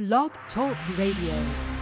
Blog Talk Radio.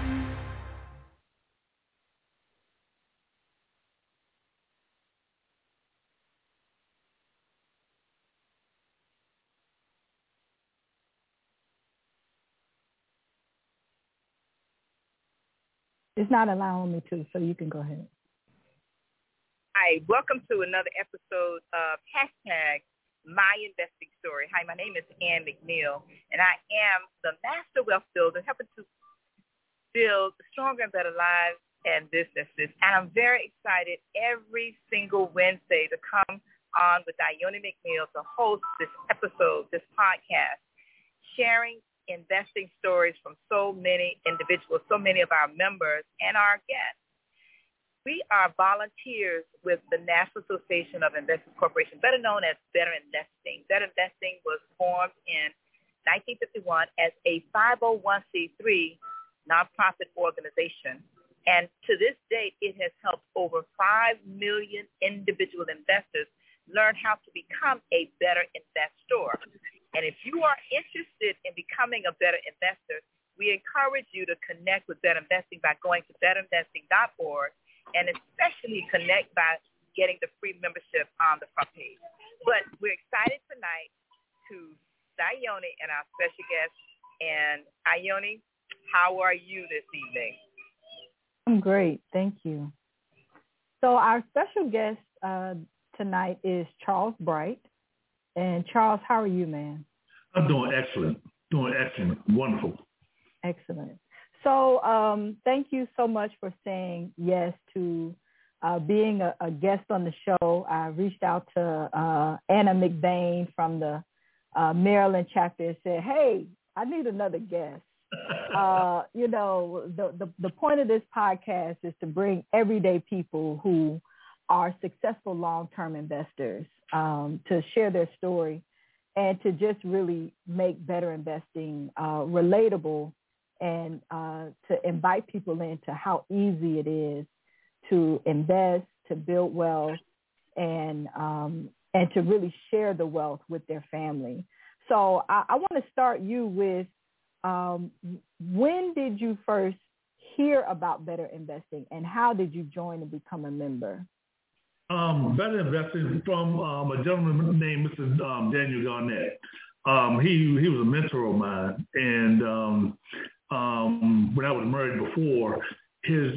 It's not allowing me to, so you can go ahead. Hi, welcome to another episode of Hashtag My Investing Story. Hi, my name is Ann McNeil, and I am the Master Wealth Builder, helping to build stronger and better lives and businesses. And I'm very excited every single Wednesday to come on with Ione McNeil to host this episode, this podcast, sharing investing stories from so many individuals, so many of our members and our guests. We are volunteers with the National Association of Investors Corporation, better known as Better Investing. Better Investing was formed in 1951 as a 501c3 nonprofit organization. And to this date, it has helped over 5 million individual investors learn how to become a better investor. And if you are interested in becoming a better investor, we encourage you to connect with Better Investing by going to betterinvesting.org, and especially connect by getting the free membership on the front page. But we're excited tonight to Ione and our special guest. And Ione, how are you this evening? I'm great. Thank you. So our special guest tonight is Charles Bright. And Charles, how are you, man? I'm doing excellent. Wonderful. Excellent. So thank you so much for saying yes to being a guest on the show. I reached out to Anna McBain from the Maryland chapter and said, hey, I need another guest. The point of this podcast is to bring everyday people who are successful long-term investors to share their story and to just really make better investing relatable, and to invite people into how easy it is to invest, to build wealth, and to really share the wealth with their family. So I want to start you with, when did you first hear about Better Investing, and how did you join and become a member? Better Investing from a gentleman named Mr. Daniel Garnett. He was a mentor of mine, and when I was married before, his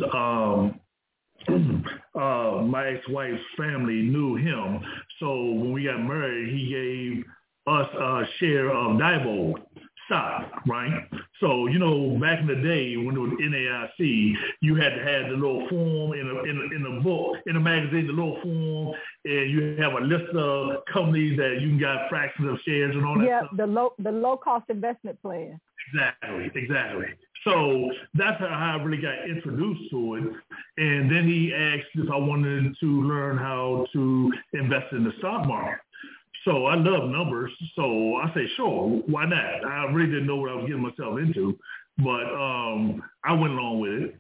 my ex-wife's family knew him. So when we got married, he gave us a share of Diebold stock, right? So, back in the day when it was NAIC, you had to have the little form in a book, in a magazine, the little form, and you have a list of companies that you can get fractions of shares and all that stuff. Yeah, the low cost investment plan. Exactly. So that's how I really got introduced to it. And then he asked if I wanted to learn how to invest in the stock market. So I love numbers, so I say, sure, why not? I really didn't know what I was getting myself into, but I went along with it,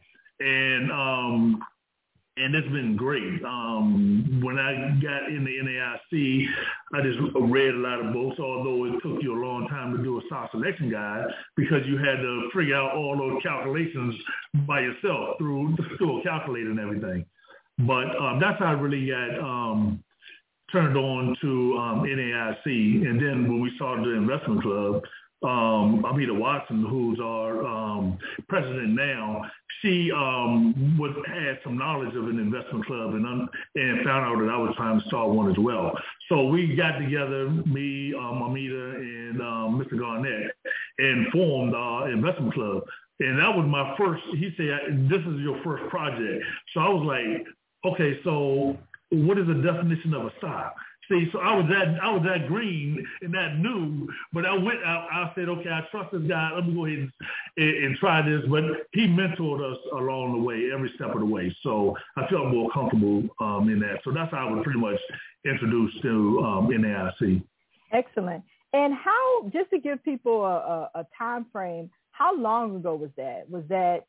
and it's been great. When I got in the NAIC, I just read a lot of books, although it took you a long time to do a stock selection guide because you had to figure out all those calculations by yourself through a calculator and everything. But that's how I really got turned on to NAIC. And then when we started the investment club, Amita Watson, who's our president now, she had some knowledge of an investment club and found out that I was trying to start one as well. So we got together, me, Amita, and Mr. Garnett, and formed our investment club. And that was my first. He said, "This is your first project." So I was like, "Okay, so what is the definition of a stock?" See, so I was that green and that new, but I said, okay, I trust this guy. Let me go ahead and try this. But he mentored us along the way, every step of the way. So I felt more comfortable in that. So that's how I was pretty much introduced to NAIC. Excellent. And how, just to give people a time frame, how long ago was that? Was that,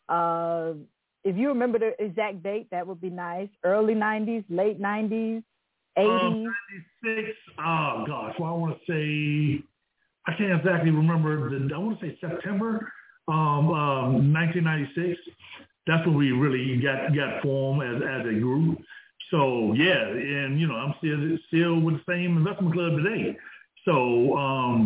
if you remember the exact date, that would be nice. Early 90s, late 90s? 80s? 96, oh gosh, well I want to say, I can't exactly remember, I want to say September 1996. That's when we really got formed as a group. So yeah, and I'm still with the same investment club today. So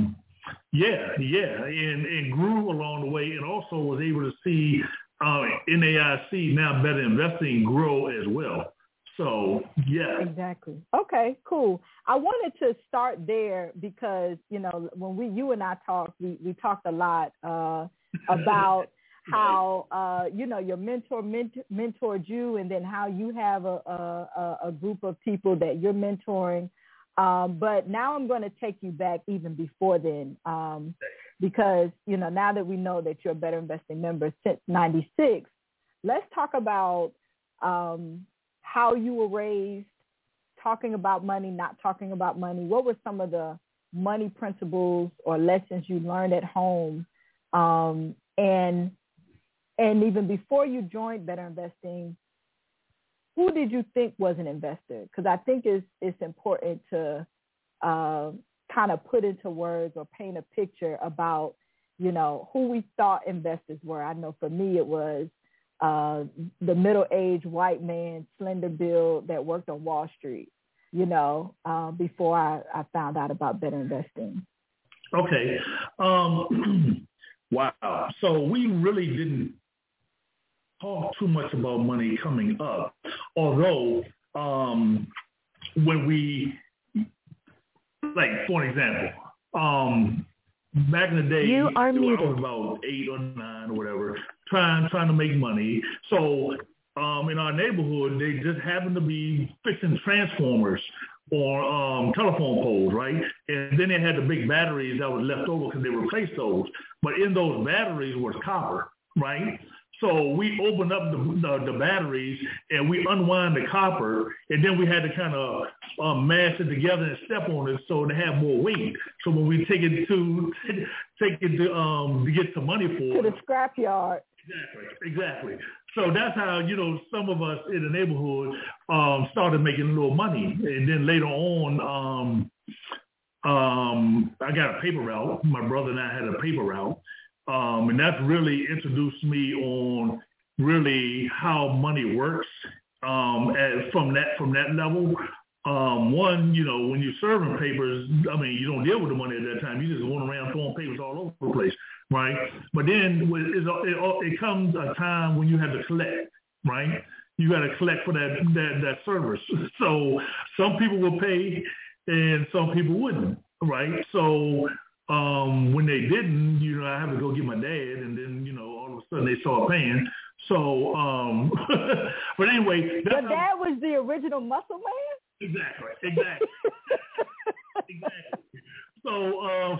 and grew along the way, and also was able to see NAIC, now Better Investing, grow as well. So yeah, exactly. Okay, cool. I wanted to start there because when you and I talked, we talked a lot about how your mentor mentored you, and then how you have a group of people that you're mentoring. But now I'm going to take you back even before then, because now that we know that you're a Better Investing member since '96, let's talk about how you were raised, talking about money, not talking about money. What were some of the money principles or lessons you learned at home, and even before you joined Better Investing, who did you think was an investor? Because I think it's important to kind of put into words or paint a picture about, who we thought investors were. I know for me it was the middle-aged white man, slender build that worked on Wall Street, before I found out about Better Investing. Okay. Wow. So we really didn't talk too much about money coming up, although when we, like, for an example, back in the day, you are I muted. was about 8 or 9 or whatever, trying to make money. So in our neighborhood, they just happened to be fixing transformers or telephone poles, right? And then they had the big batteries that was left over because they replaced those. But in those batteries was copper, right? So we opened up the batteries and we unwind the copper, and then we had to kind of mash it together and step on it so to have more weight. So when we take it to get some money for to the scrapyard. Exactly. So that's how, some of us in the neighborhood started making a little money. And then later on, I got a paper route. My brother and I had a paper route. And that's really introduced me on really how money works from that level. One, when you're serving papers, you don't deal with the money at that time. You just going around throwing papers all over the place, right? But then it comes a time when you have to collect, right? You got to collect for that service. So some people will pay and some people wouldn't, right? So when they didn't, I have to go get my dad, and then, all of a sudden they start paying. So, but anyway. Your dad was the original muscle man? Exactly. So,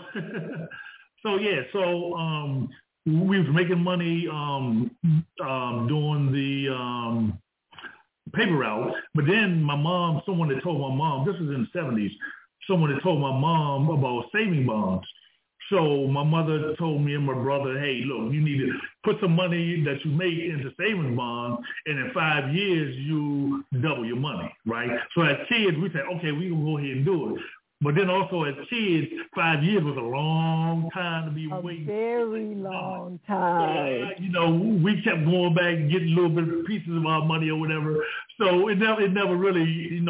we was making money doing the paper route, but then someone had told my mom, this was in the 70s, someone had told my mom about saving bonds. So my mother told me and my brother, hey, look, you need to put some money that you make into savings bonds, and in 5 years, you double your money, right? So as kids, we said, okay, we can go ahead and do it. But then also as kids, 5 years was a long time to be waiting. A very long time. So, we kept going back and getting little bit of pieces of our money or whatever. So it never really, it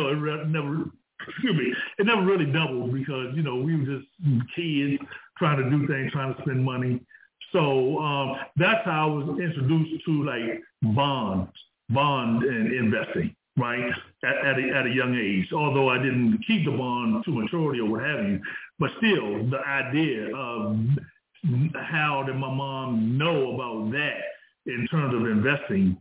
never really doubled because, we were just kids trying to do things, trying to spend money. So that's how I was introduced to like bond and investing, right? At a young age, although I didn't keep the bond to maturity or what have you, but still the idea of how did my mom know about that in terms of investing,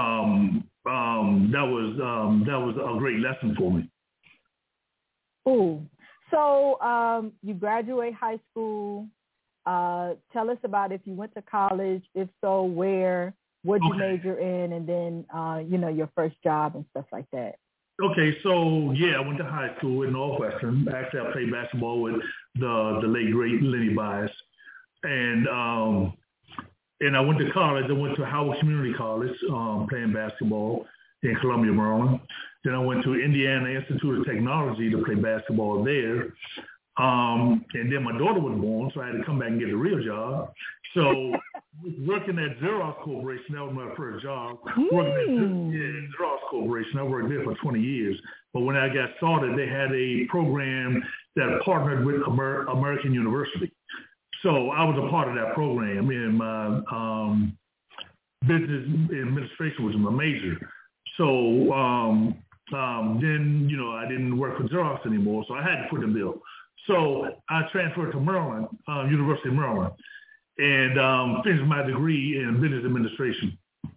that was a great lesson for me. Ooh. So you graduate high school. Tell us about if you went to college. If so, where? What you major in? And then, your first job and stuff like that. Okay, so, I went to high school in Northwestern. Actually, I played basketball with the late, great Lenny Bias. And I went to college. I went to Howard Community College playing basketball in Columbia, Maryland. Then I went to Indiana Institute of Technology to play basketball there. And then my daughter was born, so I had to come back and get a real job. So working at Xerox Corporation, that was my first job. Working at Xerox Corporation, I worked there for 20 years. But when I got started, they had a program that partnered with American University. So I was a part of that program, and my business administration was my major. So then, I didn't work for Xerox anymore, so I had to put in the bill. So I transferred to Maryland, University of Maryland, and finished my degree in business administration.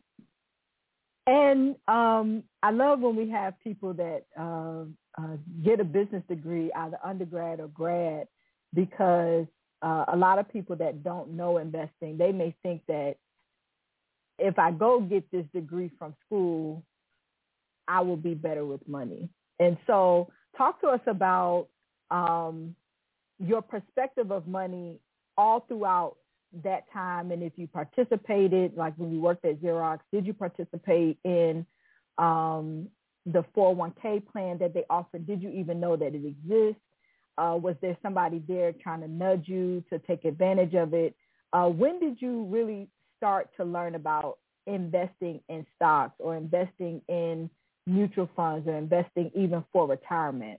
And I love when we have people that get a business degree, either undergrad or grad, because a lot of people that don't know investing, they may think that if I go get this degree from school, I will be better with money. And so talk to us about your perspective of money all throughout that time, and if you participated, like when you worked at Xerox, did you participate in the 401k plan that they offered? Did you even know that it exists? Was there somebody there trying to nudge you to take advantage of it? When did you really start to learn about investing in stocks or investing in mutual funds or investing even for retirement?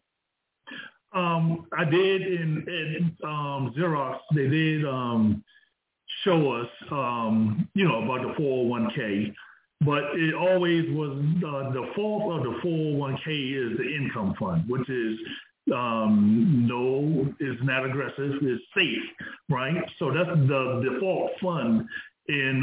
I did in Xerox. They did show us, about the 401k, but it always was the fault of the 401k is the income fund, which is is not aggressive, it's safe, right? So that's the default fund in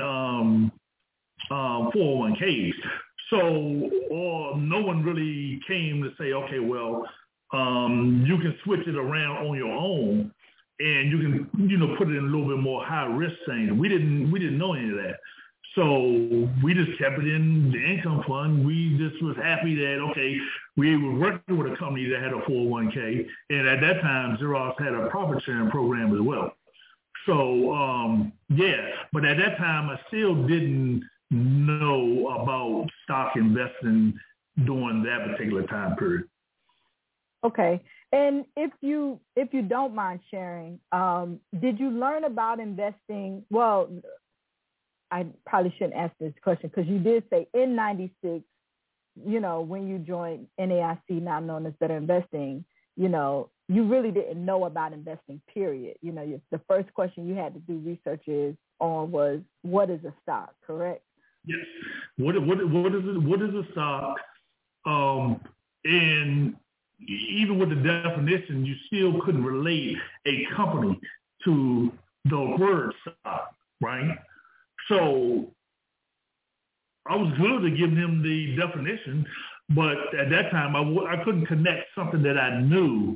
401ks. So no one really came to say, okay, well, you can switch it around on your own, and you can, put it in a little bit more high risk things. We didn't know any of that. So we just kept it in the income fund. We just was happy that, okay, we were working with a company that had a 401k. And at that time, Xerox had a profit sharing program as well. So, but at that time, I still didn't know about stock investing during that particular time period. Okay. And if you don't mind sharing, did you learn about investing? Well, I probably shouldn't ask this question because you did say in 96, when you joined NAIC, now known as Better Investing, you really didn't know about investing, period. The first question you had to do research on was, what is a stock, correct? Yes. What is a stock? And even with the definition, you still couldn't relate a company to the word stock, right? So I was good at giving him the definition, but at that time I couldn't connect something that I knew,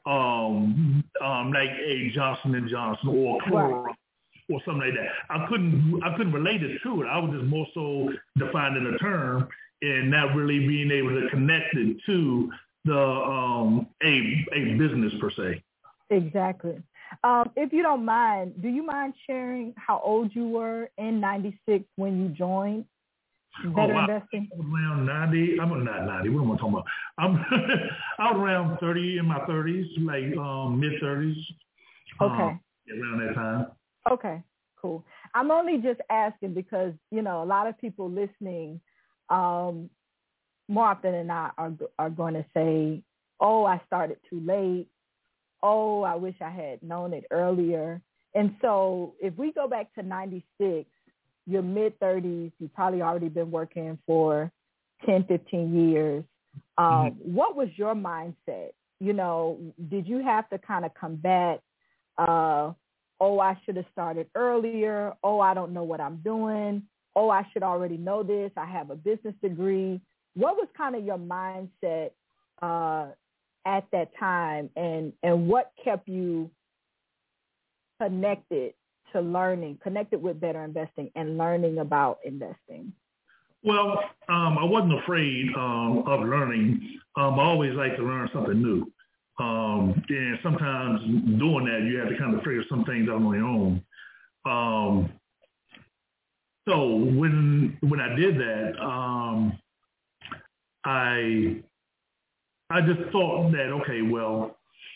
like a Johnson & Johnson or Clorox or something like that. I couldn't relate it to it. I was just more so defining a term and not really being able to connect it to the a business per se. Exactly. If you don't mind, do you mind sharing how old you were in 96 when you joined Better Investing? I was around 90. I'm not 90. What am I talking about? I was around 30, in my 30s, like mid-30s. Okay. Around that time. Okay, cool. I'm only just asking because, a lot of people listening more often than not are going to say, oh, I started too late. Oh, I wish I had known it earlier. And so if we go back to 96, your mid-30s, you've probably already been working for 10, 15 years. What was your mindset? Did you have to kind of combat, oh, I should have started earlier. Oh, I don't know what I'm doing. Oh, I should already know this. I have a business degree. What was kind of your mindset at that time, and what kept you connected with Better Investing and learning about investing? Well, I wasn't afraid of learning. I always like to learn something new. And sometimes doing that, you have to kind of figure some things out on your own. So when I did that, I just thought that, okay, well,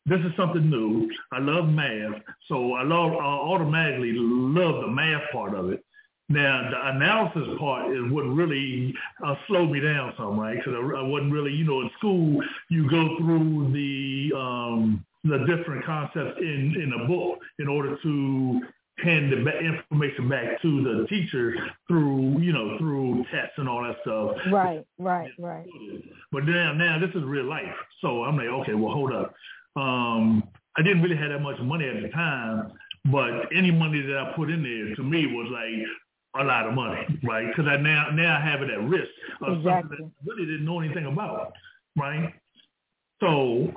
this is something new. I love math, so I automatically love the math part of it. Now, the analysis part is what really slowed me down some, right? Because I wasn't really, in school, you go through the different concepts in a book in order to hand the information back to the teacher through tests and all that stuff. Right. But now this is real life. So I'm like, okay, well, hold up. I didn't really have that much money at the time, but any money that I put in there to me was like a lot of money, right? Because now I have it at risk of something that I really didn't know anything about, right? So,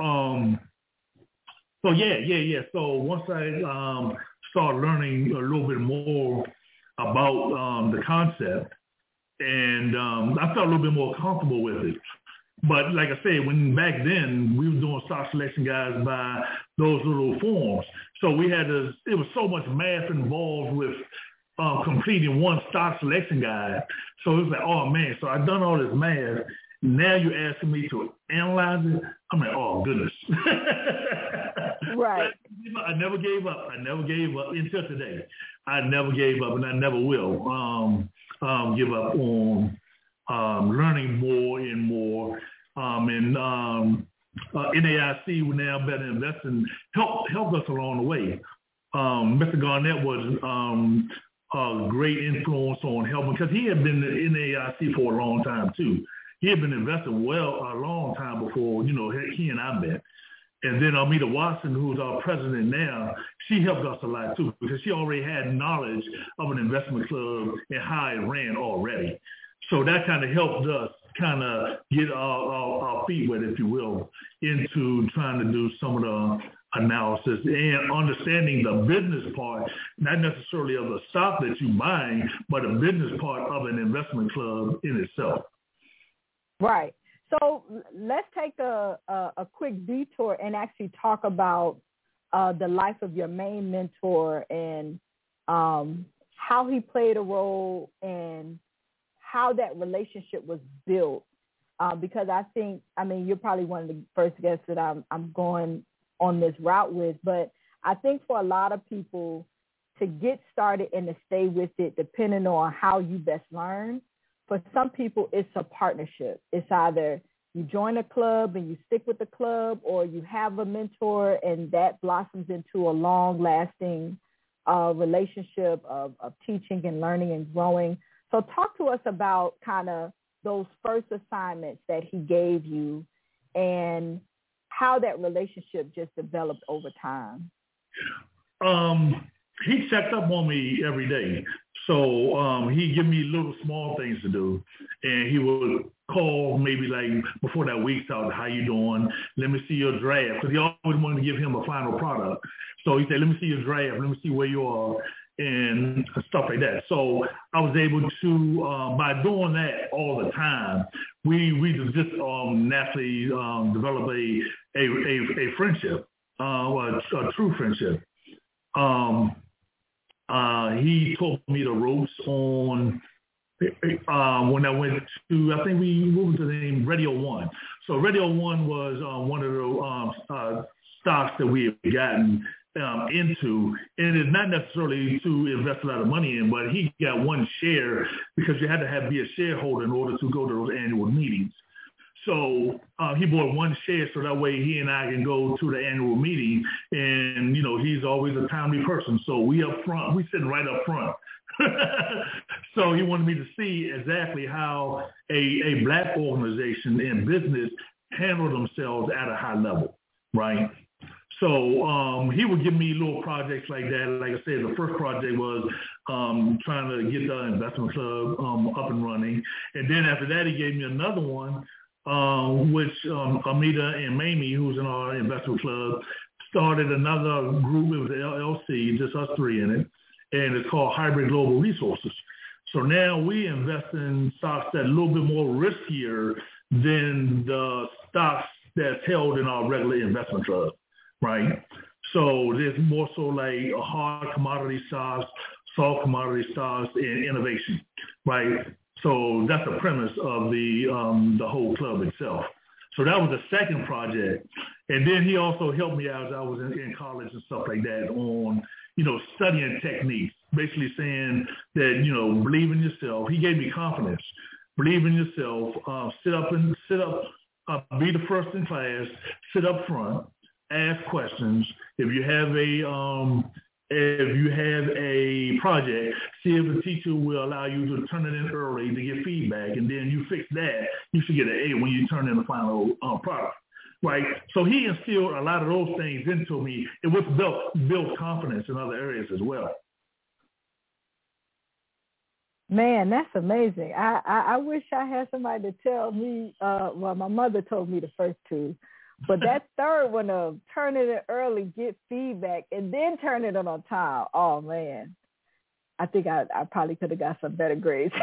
yeah. So once I started learning a little bit more about the concept, and I felt a little bit more comfortable with it. But like I said, back then we were doing stock selection guides by those little forms. So it was so much math involved with completing one stock selection guide. So it was like, oh man, so I've done all this math. Now you're asking me to analyze it. I'm like, oh goodness. Right. I never gave up until today. I never gave up, and I never will give up on learning more and more. NAIC, we now Better Investing, helped us along the way. Mr. Garnett was a great influence on helping, because he had been in NAIC for a long time too. He had been investing a long time before, he and I met. And then Amita Watson, who's our president now, she helped us a lot too, because she already had knowledge of an investment club and how it ran already. So that kind of helped us kind of get our feet wet, if you will, into trying to do some of the analysis and understanding the business part, not necessarily of the stock that you're buying, but the business part of an investment club in itself. Right. So let's take a quick detour and actually talk about the life of your main mentor and how he played a role and how that relationship was built. Because you're probably one of the first guests that I'm going on this route with, but I think for a lot of people to get started and to stay with it, depending on how you best learn, for some people, it's a partnership. It's either you join a club and you stick with the club, or you have a mentor and that blossoms into a long-lasting relationship of teaching and learning and growing. So talk to us about kind of those first assignments that he gave you and how that relationship just developed over time. He checked up on me every day. So he'd give me little small things to do. And he would call maybe like before that week's out, how you doing? Let me see your draft. Because he always wanted to give him a final product. So he said, let me see your draft. Let me see where you are and stuff like that. So I was able to, by doing that all the time, we just naturally develop a friendship, a true friendship. He taught me the ropes on when I went to, I think what was the name? Radio One. So Radio One was one of the stocks that we had gotten into, and it's not necessarily to invest a lot of money in, but he got one share because you had to be a shareholder in order to go to those annual meetings. So he bought one share so that way he and I can go to the annual meeting, and he's always a timely person. So we sitting right up front. So he wanted me to see exactly how a black organization and business handle themselves at a high level, right? So he would give me little projects like that. Like I said, the first project was trying to get the investment club up and running. And then after that, he gave me another one, which Amita and Mamie, who's in our investment club, started another group. It was the LLC, just us three in it. And it's called Hybrid Global Resources. So now we invest in stocks that are a little bit more riskier than the stocks that's held in our regular investment club, right? So there's more so like a hard commodity stocks, soft commodity stocks, and innovation, right? So that's the premise of the whole club itself. So that was the second project. And then he also helped me out as I was in college and stuff like that on, studying techniques, basically saying that, believe in yourself. He gave me confidence. Believe in yourself. Sit up, be the first in class, sit up front, ask questions. If you have a project, see if the teacher will allow you to turn it in early to get feedback, and then you fix that, you should get an A when you turn in the final product. Right. So he instilled a lot of those things into me. It was built confidence in other areas as well. Man, that's amazing. I wish I had somebody to tell me. Well, my mother told me the first two, but that third one of turn it in early, get feedback, and then turn it in on time. Oh man, I think I probably could have got some better grades.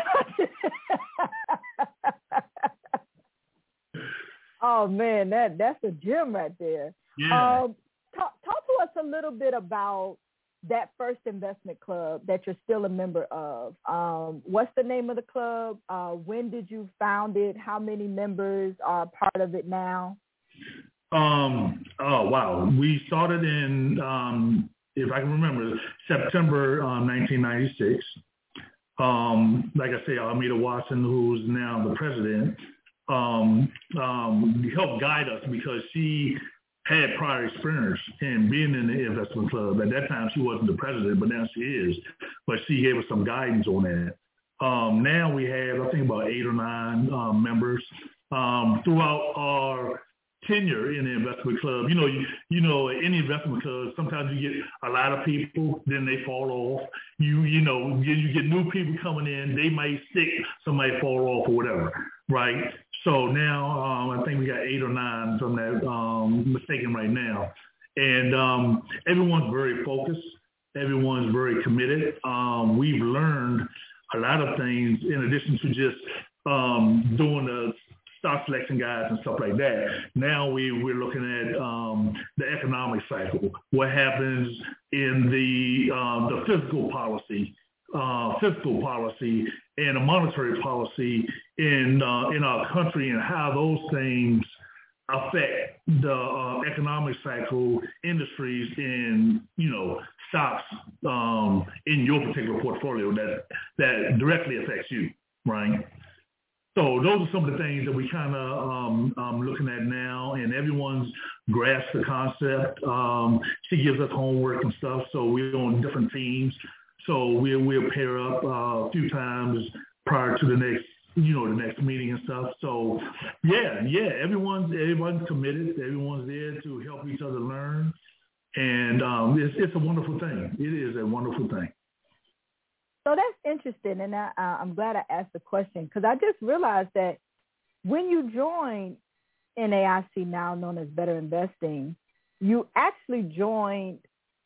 Oh man, that's a gem right there. Yeah. Talk to us a little bit about that first investment club that you're still a member of. What's the name of the club? When did you found it? How many members are part of it now? Oh wow, we started in if I can remember, September 1996. Like I say, Almeda Watson, who's now the president, helped guide us because she had prior experience in being in the investment club. At that time, she wasn't the president, but now she is. But she gave us some guidance on that. Now we have, I think, about 8 or 9 members throughout our tenure in the investment club. Any investment club, sometimes you get a lot of people, then they fall off. You get new people coming in, they might stick, somebody fall off or whatever, right? So now I think we got 8 or 9, if I'm not mistaken right now. And everyone's very focused. Everyone's very committed. We've learned a lot of things in addition to just doing the stock selection guides and stuff like that. Now we're looking at the economic cycle, what happens in the fiscal policy and the monetary policy in our country, and how those things affect the economic cycle, industries, and stocks in your particular portfolio that directly affects you, right? So those are some of the things that we kind of looking at now, and everyone's grasped the concept. She gives us homework and stuff, so we're on different teams. So we'll pair up a few times prior to the next meeting and stuff. So yeah, everyone's committed. Everyone's there to help each other learn, and it's a wonderful thing. It is a wonderful thing. So that's interesting, and I'm glad I asked the question, because I just realized that when you join NAIC, now known as Better Investing, you actually joined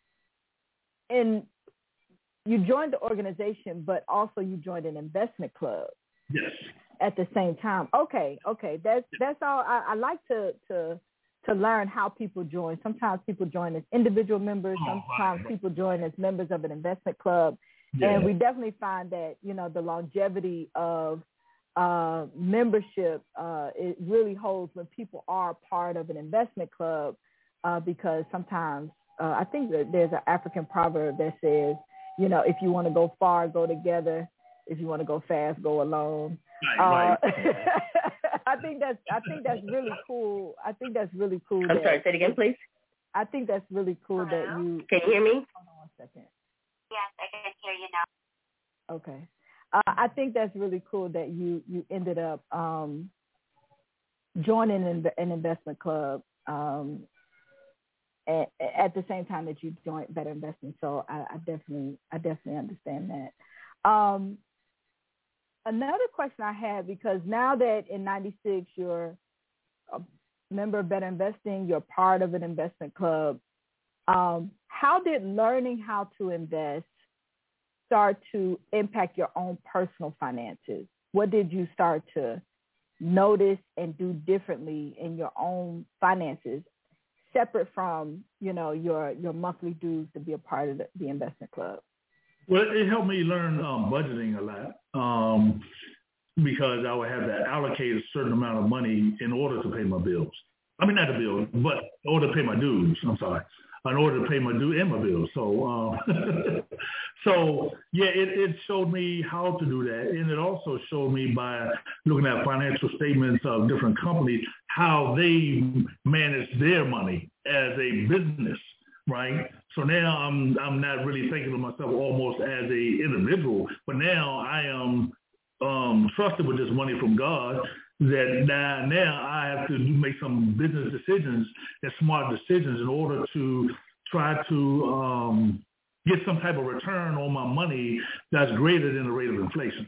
the organization, but also you joined an investment club. Yes. At the same time. Okay. That's all. I like to learn how people join. Sometimes people join as individual members. Sometimes people join as members of an investment club. Yeah. And we definitely find that, the longevity of membership, it really holds when people are part of an investment club, because sometimes I think that there's an African proverb that says, if you want to go far, go together. If you want to go fast, go alone. Right. I think that's really cool. I'm sorry, say it again, please. I think that's really cool. Hello? That you... Can you hear me? Hold on one second. Yes, I can hear you now. Okay. I think that's really cool that you ended up joining an investment club at the same time that you joined Better Investing. So I definitely understand that. Another question I had, because now that in 96 you're a member of Better Investing, you're part of an investment club, how did learning how to invest start to impact your own personal finances? What did you start to notice and do differently in your own finances, separate from, your monthly dues to be a part of the investment club? Well, it helped me learn budgeting a lot, because I would have to allocate a certain amount of money in order to pay my bills. I mean, not the bill, but in order to pay my dues. I'm sorry. In order to pay my due and my bills. So, so yeah, it showed me how to do that. And it also showed me by looking at financial statements of different companies, how they manage their money as a business, right? So now I'm not really thinking of myself almost as a individual, but now I am trusted with this money from God, that now I have to make some business decisions and smart decisions in order to try to get some type of return on my money that's greater than the rate of inflation.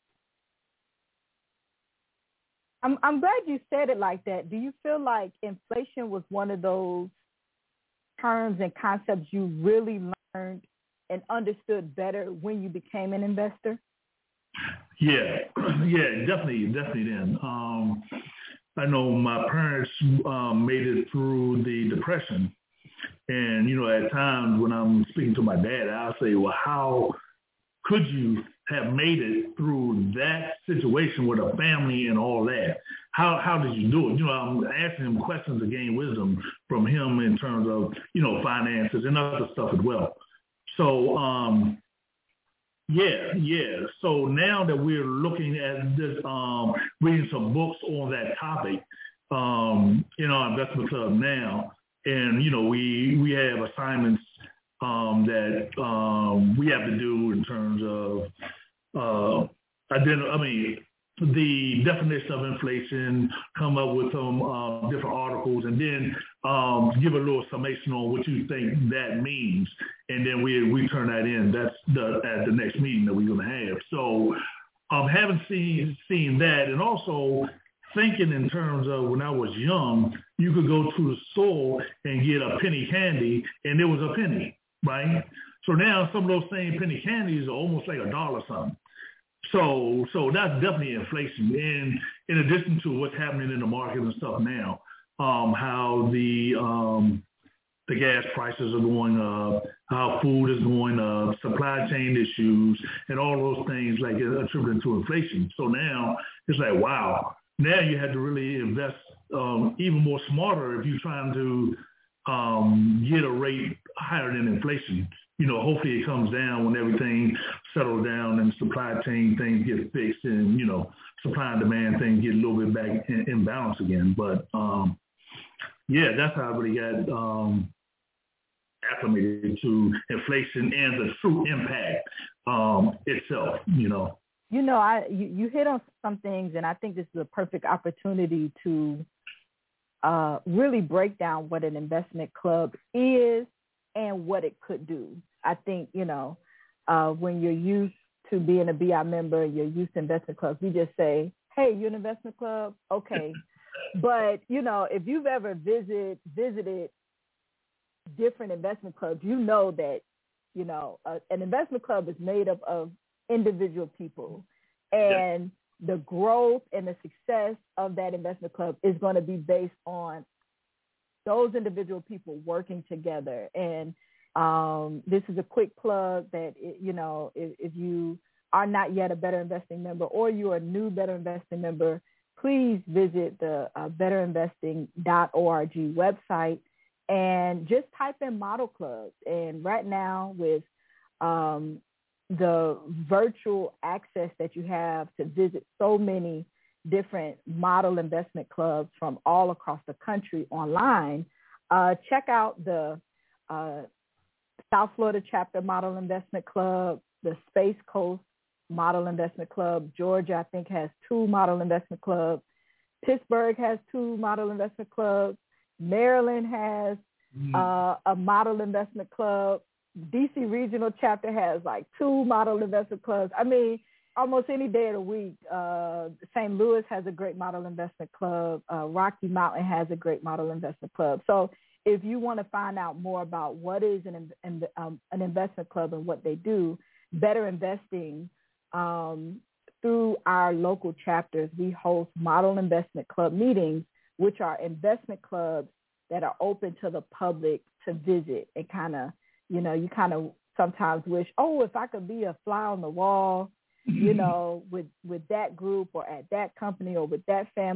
I'm glad you said it like that. Do you feel like inflation was one of those terms and concepts you really learned and understood better when you became an investor? Yeah, definitely then. I know my parents made it through the Depression. And, at times when I'm speaking to my dad, I'll say, well, how could you have made it through that situation with a family and all that? How did you do it? I'm asking him questions to gain wisdom from him in terms of, finances and other stuff as well. So, yeah. So now that we're looking at this, reading some books on that topic in our investment club now, and we have assignments that we have to do in terms of the definition of inflation, come up with some different articles, and then give a little summation on what you think that means, and then we turn that in. That's at the next meeting that we're going to have. So having seen that, and also thinking in terms of when I was young, you could go to the store and get a penny candy, and it was a penny, right? So now some of those same penny candies are almost like $1 something. So that's definitely inflation. And in addition to what's happening in the market and stuff now, how the gas prices are going up, how food is going up, supply chain issues, and all those things like attributed to inflation. So now it's like, wow, now you have to really invest even more smarter if you're trying to get a rate higher than inflation. Hopefully it comes down when everything settles down and supply chain things get fixed and, supply and demand things get a little bit back in balance again. But, that's how I really got acclimated to inflation and the true impact itself, You hit on some things, and I think this is a perfect opportunity to really break down what an investment club is and what it could do. I think, when you're used to being a BI member, you're used to investment clubs, we just say, hey, you're an investment club? Okay. But, if you've ever visited different investment clubs, that, an investment club is made up of individual people. And the growth and the success of that investment club is going to be based on those individual people working together. And this is a quick plug that, if you are not yet a Better Investing member or you are a new Better Investing member, please visit the betterinvesting.org website and just type in model clubs. And right now with the virtual access that you have to visit so many different model investment clubs from all across the country online, check out the South Florida Chapter Model Investment Club, the Space Coast Model Investment Club. Georgia, I think, has 2 model investment clubs. Pittsburgh has 2 model investment clubs. Maryland has a model investment club. DC Regional Chapter has like 2 model investment clubs. I mean, almost any day of the week. St. Louis has a great model investment club. Rocky Mountain has a great model investment club. So if you want to find out more about what is an investment club and what they do, Better Investing, through our local chapters, we host model investment club meetings, which are investment clubs that are open to the public to visit and kind of, you kind of sometimes wish, if I could be a fly on the wall, with that group or at that company or with that family.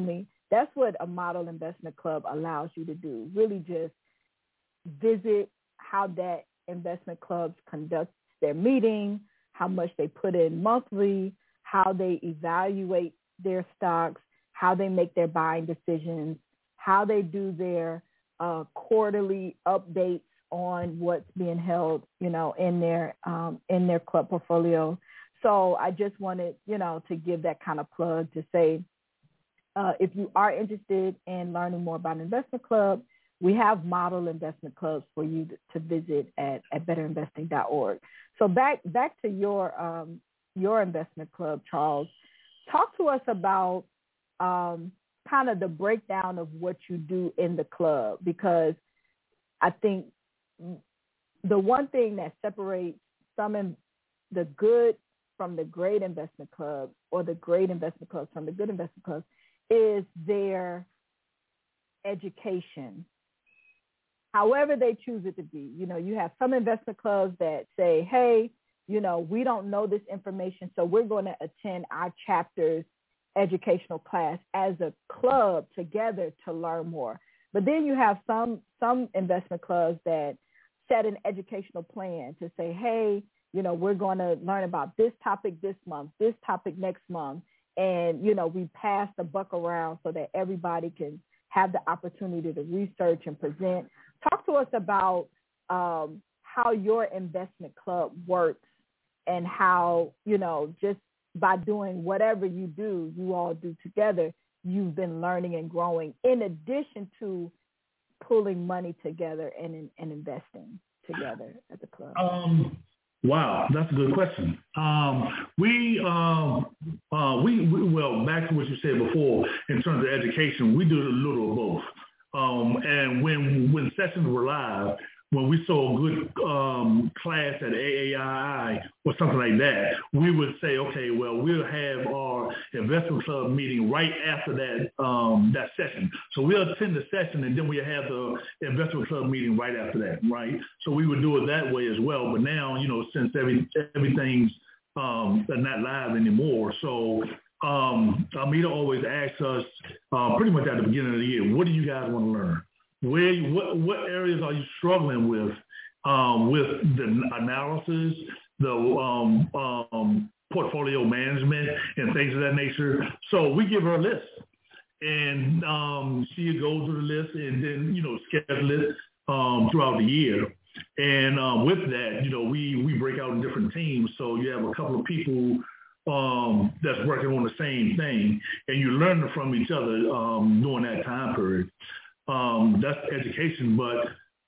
that's what a model investment club allows you to do. Really just visit how that investment clubs conduct their meeting, how much they put in monthly, how they evaluate their stocks, how they make their buying decisions, how they do their quarterly updates on what's being held, in their club portfolio. So I just wanted, to give that kind of plug to say, if you are interested in learning more about investment club, we have model investment clubs for you to visit at betterinvesting.org. So back to your investment club, Charles. Talk to us about kind of the breakdown of what you do in the club, because I think the one thing that separates the good from the great investment clubs, or the great investment clubs from the good investment clubs, is their education, however they choose it to be. You have some investment clubs that say, hey, we don't know this information, so we're going to attend our chapter's educational class as a club together to learn more. But then you have some investment clubs that set an educational plan to say, hey, we're going to learn about this topic this month, this topic next month. And, we pass the buck around so that everybody can have the opportunity to research and present. Talk to us about how your investment club works, and how, just by doing whatever you all do together, you've been learning and growing, in addition to pulling money together and investing together at the club. Wow, that's a good question. Well, back to what you said before, in terms of education, we do a little of both. And when sessions were live, when we saw a good class at AAII or something like that, we would say, okay, well, we'll have our investment club meeting right after that session. So we'll attend the session, and then we'll have the investment club meeting right after that, right? So we would do it that way as well. But now, since everything's not live anymore, so Amita always asks us pretty much at the beginning of the year, what do you guys want to learn? What areas are you struggling with the analysis, the portfolio management, and things of that nature? So we give her a list, and she goes through the list, and then schedule it throughout the year. And with that, we break out in different teams. So you have a couple of people that's working on the same thing, and you learn from each other during that time period. That's education, but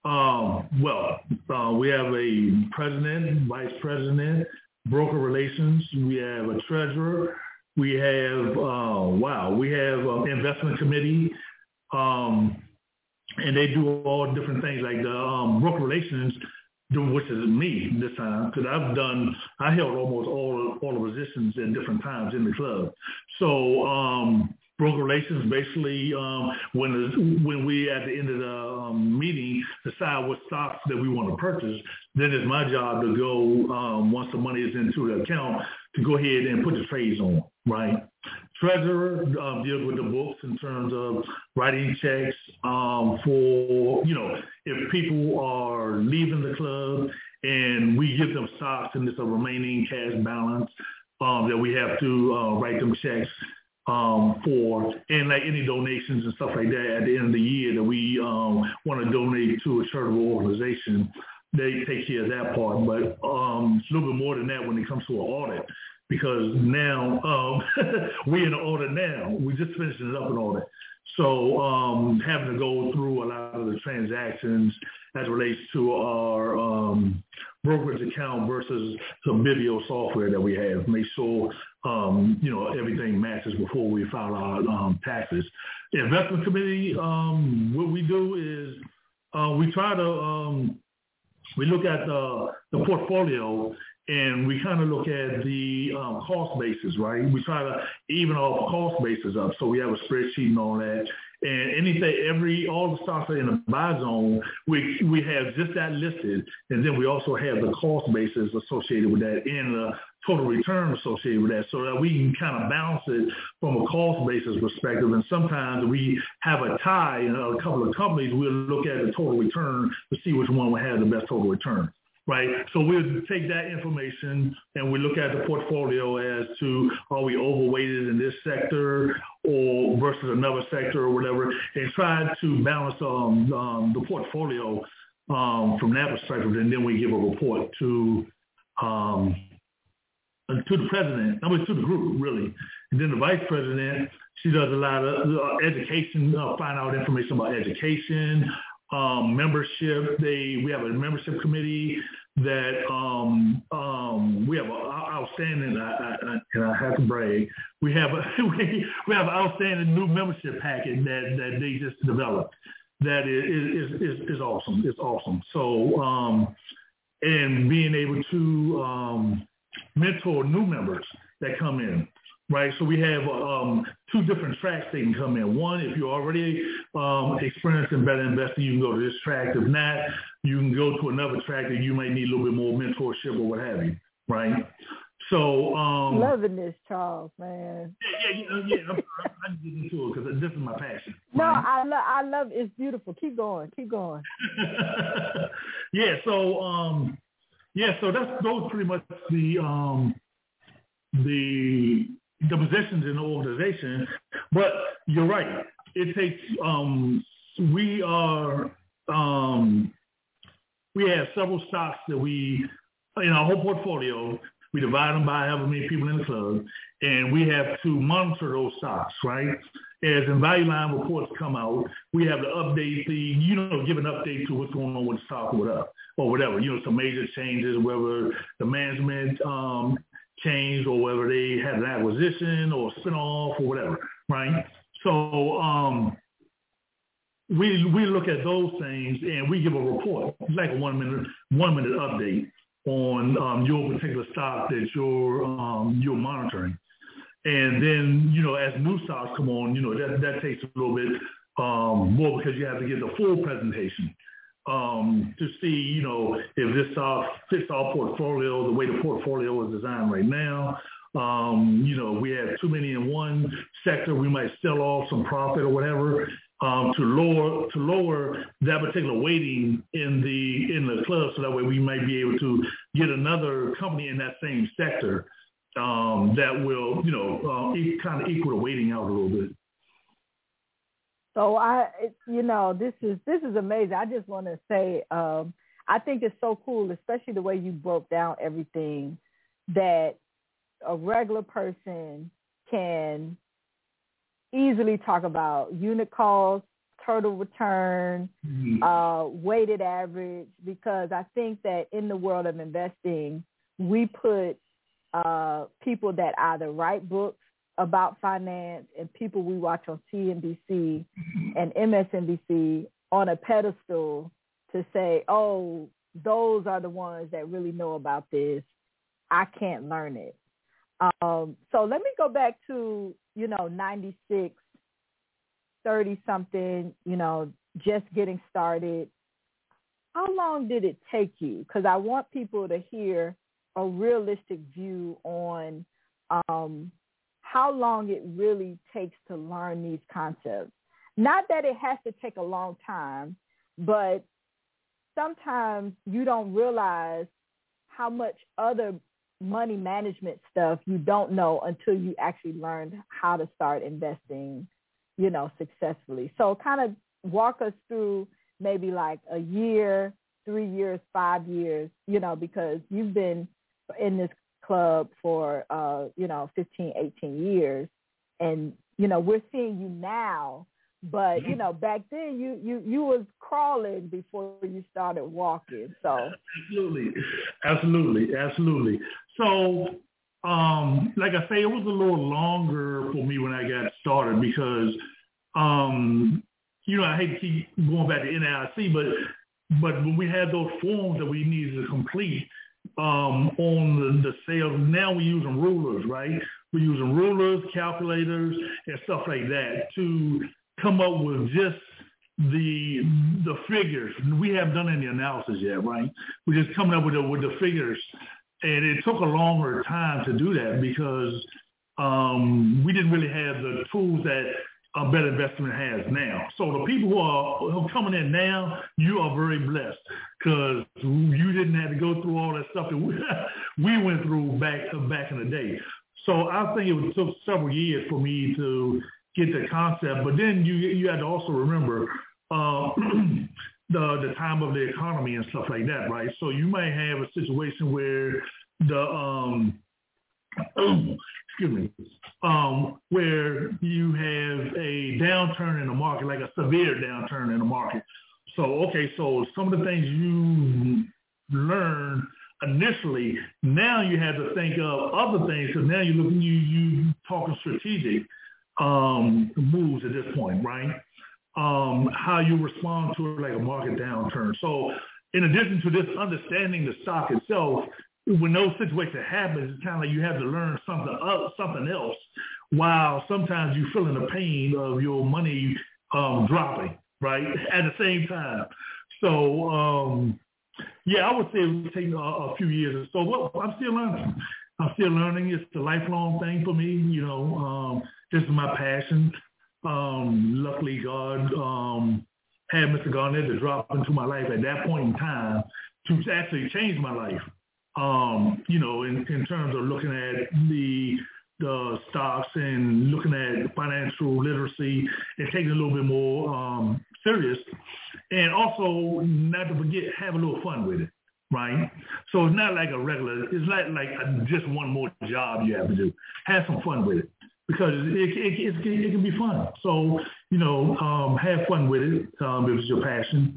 we have a president, vice president, broker relations. We have a treasurer. We have investment committee, and they do all different things like the broker relations, which is me this time, because I held almost all the positions in different times in the club. So broker relations, basically, when we at the end of the meeting decide what stocks that we want to purchase, then it's my job to go, once the money is into the account, to go ahead and put the trades on, right? Treasurer deals with the books in terms of writing checks for, if people are leaving the club and we give them stocks and it's a remaining cash balance that we have to write them checks for, and like any donations and stuff like that at the end of the year that we want to donate to a charitable organization, they take care of that part. But it's a little bit more than that when it comes to an audit, because now we're in an audit now. We just finishing up an audit. So having to go through a lot of the transactions as it relates to our brokerage account versus some video software that we have, make sure everything matches before we file our taxes. The investment committee, what we do is we try to we look at the portfolio, and we kind of look at the cost basis, right? We try to even our cost basis up. So we have a spreadsheet and all that. And all the stocks are in the buy zone, we have just that listed. And then we also have the cost basis associated with that in the total return associated with that, so that we can kind of balance it from a cost basis perspective. And sometimes we have a tie in a couple of companies. We'll look at the total return to see which one will have the best total return. Right. So we'll take that information and we look at the portfolio as to, are we overweighted in this sector or versus another sector or whatever, and try to balance the portfolio from that perspective. And then we give a report to the president, to the group, really. And then the vice president, she does a lot of education, find out information about education, membership. We have a membership committee that we have outstanding, and I have to brag, we have an outstanding new membership packet that they just developed. That is awesome. It's awesome. So and being able to mentor new members that come in. Right, so we have two different tracks they can come in. One, if you're already experienced in better investing, you can go to this track. If not, you can go to another track that you might need a little bit more mentorship or what have you. Right. So loving this, Charles, man. Yeah. I'm getting into it because this is my passion. No, right? I love it. It's beautiful. Keep going. Yeah. So those pretty much the positions in the organization. But you're right. It takes we have several stocks that we, in our whole portfolio, we divide them by however many people in the club, and we have to monitor those stocks, right? As in value line reports come out, we have to update give an update to what's going on with the stock or whatever, some major changes, whether the management changed or whether they had an acquisition or spin-off or whatever, right? So we look at those things and we give a report. It's like a one minute update on your particular stock that you're monitoring. And then, as new stocks come on, that takes a little bit more because you have to get the full presentation to see, if this stock fits our portfolio, the way the portfolio is designed right now. We have too many in one sector. We might sell off some profit or whatever to lower that particular weighting in the club, so that way we might be able to get another company in that same sector that will, kind of equal the weighting out a little bit. So this is amazing. I just want to say, I think it's so cool, especially the way you broke down everything, that a regular person can easily talk about unit cost, total return, weighted average, because I think that in the world of investing, we put people that either write books about finance and people we watch on CNBC and MSNBC on a pedestal to say, oh, those are the ones that really know about this. I can't learn it. So let me go back to, 96, 30-something, just getting started. How long did it take you? Because I want people to hear a realistic view on how long it really takes to learn these concepts. Not that it has to take a long time, but sometimes you don't realize how much other money management stuff you don't know until you actually learn how to start investing, successfully. So kind of walk us through maybe like a year, 3 years, 5 years, because you've been in this club for, 15, 18 years. And, we're seeing you now, but, back then you was crawling before you started walking. So Absolutely. So, like I say, it was a little longer for me when I got started because, I hate to keep going back to NAIC, but when we had those forms that we needed to complete on the sales, now we're using rulers, right? We're using rulers, calculators, and stuff like that to come up with just the figures. We haven't done any analysis yet, right? We're just coming up with the figures And it took a longer time to do that because we didn't really have the tools that a Better Investment has now. So the people who are coming in now, you are very blessed because you didn't have to go through all that stuff that we went through back in the day. So I think it took several years for me to get the concept. But then you had to also remember the time of the economy and stuff like that, right? So you might have a situation where where you have a downturn in the market, like a severe downturn in the market. So some of the things you learn initially, now you have to think of other things because now you talking strategic moves at this point, right? How you respond to like a market downturn. So in addition to this understanding the stock itself, when those situations happen, it's kind of like you have to learn something else while sometimes you're feeling the pain of your money dropping, right, at the same time. So, I would say it would take a few years or so. Well, I'm still learning. It's a lifelong thing for me. This is my passion. Luckily, God had Mr. Garnett to drop into my life at that point in time to actually change my life. In terms of looking at the stocks and looking at financial literacy and taking it a little bit more serious, and also not to forget have a little fun with it, right? So it's not like it's not like just one more job you have to do. Have some fun with it because it can be fun. So have fun with it if it's your passion.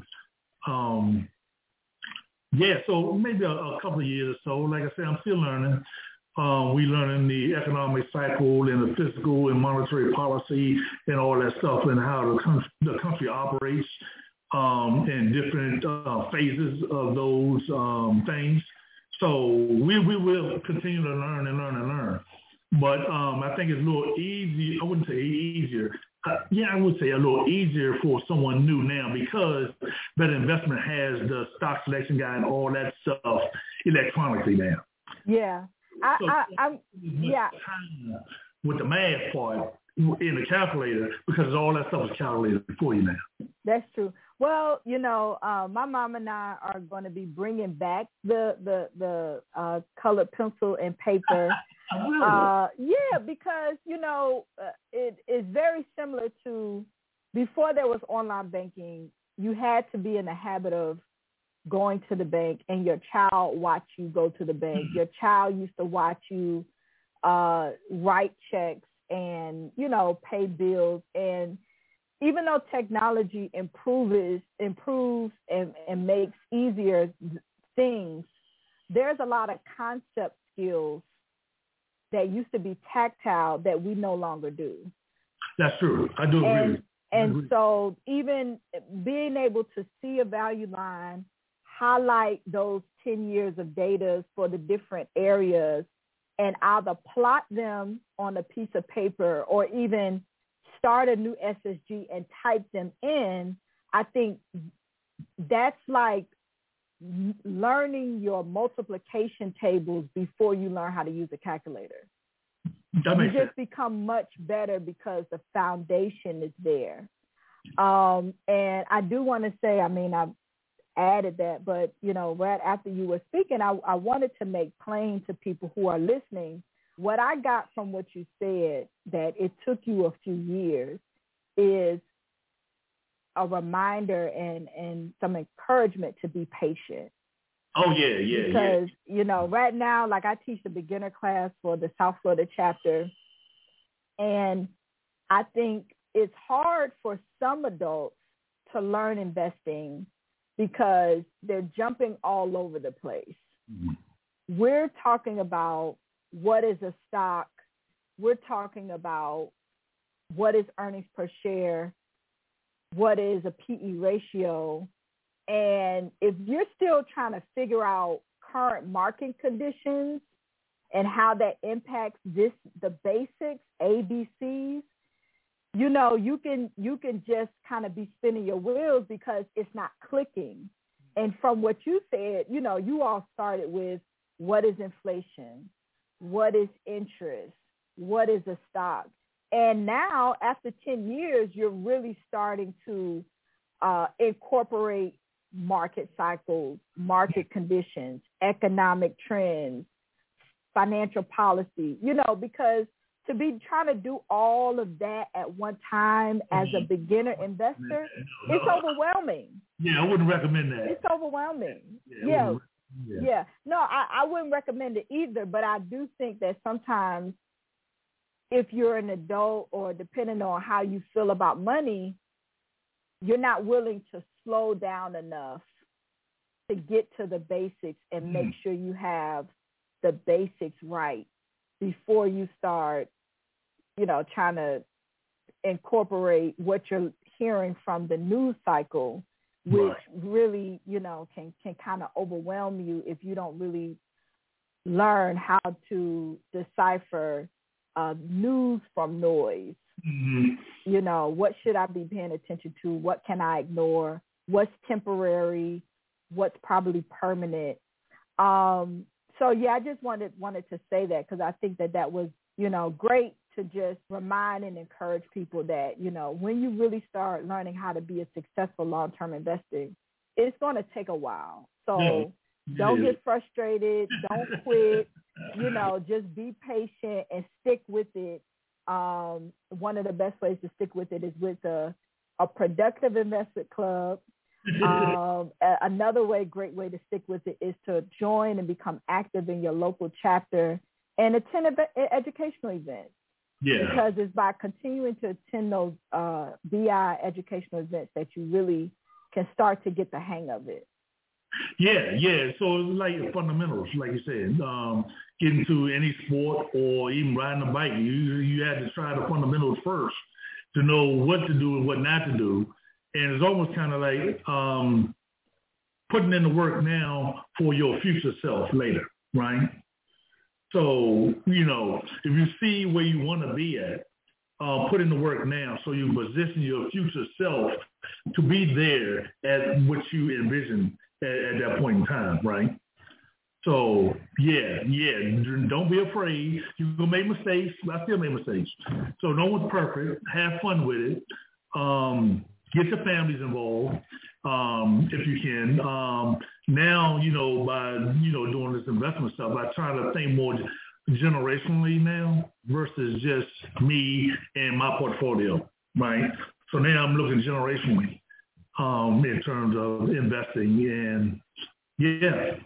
So maybe a couple of years or so. Like I said, I'm still learning. We learning the economic cycle and the fiscal and monetary policy and all that stuff and how the country operates in different phases of those things. So we will continue to learn and learn and learn. But I think it's a little easier. I wouldn't say easier. I would say a little easier for someone new now because Better Investment has the stock selection guide and all that stuff electronically now. Yeah. With the math part in the calculator because all that stuff is calculated for you now. That's true. Well, my mom and I are going to be bringing back the colored pencil and paper. Because it is very similar to before there was online banking. You had to be in the habit of going to the bank, and your child watched you go to the bank. Your child used to watch you write checks and pay bills. And even though technology improves and makes easier things, there's a lot of concept skills that used to be tactile that we no longer do. That's true. I do agree. And so even being able to see a value line, highlight those 10 years of data for the different areas, and either plot them on a piece of paper or even start a new SSG and type them in, I think that's like learning your multiplication tables before you learn how to use a calculator. You just become much better because the foundation is there. And I do want to say, I've added that, but, right after you were speaking, I wanted to make plain to people who are listening, what I got from what you said, that it took you a few years, is a reminder and some encouragement to be patient. Oh, yeah. Because, right now, like I teach the beginner class for the South Florida chapter, and I think it's hard for some adults to learn investing because they're jumping all over the place. Mm-hmm. We're talking about what is a stock. We're talking about what is earnings per share, what is a PE ratio. And if you're still trying to figure out current market conditions and how that impacts the basics, ABCs, you can just kind of be spinning your wheels because it's not clicking. And from what you said, you all started with what is inflation, what is interest, what is a stock. And now, after 10 years, you're really starting to incorporate market cycles, market conditions, economic trends, financial policy, because to be trying to do all of that at one time as a beginner investor, it's overwhelming. Yeah, I wouldn't recommend that. It's overwhelming. Yeah. No, I wouldn't recommend it either, but I do think that sometimes if you're an adult or depending on how you feel about money, you're not willing to slow down enough to get to the basics and make sure you have the basics right before you start, trying to incorporate what you're hearing from the news cycle, which really, can kind of overwhelm you if you don't really learn how to decipher news from noise. What should I be paying attention to? What can I ignore? What's temporary? What's probably permanent? So yeah, I just wanted to say that because I think that was, great to just remind and encourage people that, when you really start learning how to be a successful long-term investor, it's going to take a while. So don't get frustrated. Don't quit. Just be patient and stick with it. One of the best ways to stick with it is with a productive investment club. Another great way to stick with it is to join and become active in your local chapter and attend educational events. Yeah. Because it's by continuing to attend those BI educational events that you really can start to get the hang of it. Yeah. So it's like fundamentals, like you said, getting to any sport or even riding a bike. You had to try the fundamentals first to know what to do and what not to do. And it's almost kind of like putting in the work now for your future self later, right? So, if you see where you want to be at, put in the work now so you position your future self to be there at what you envision at that point in time, right? So, yeah, don't be afraid. You're going to make mistakes. I still make mistakes. So no one's perfect. Have fun with it. Get your families involved if you can. Now, by, doing this investment stuff, I try to think more generationally now versus just me and my portfolio, right? So now I'm looking generationally in terms of investing. And yeah.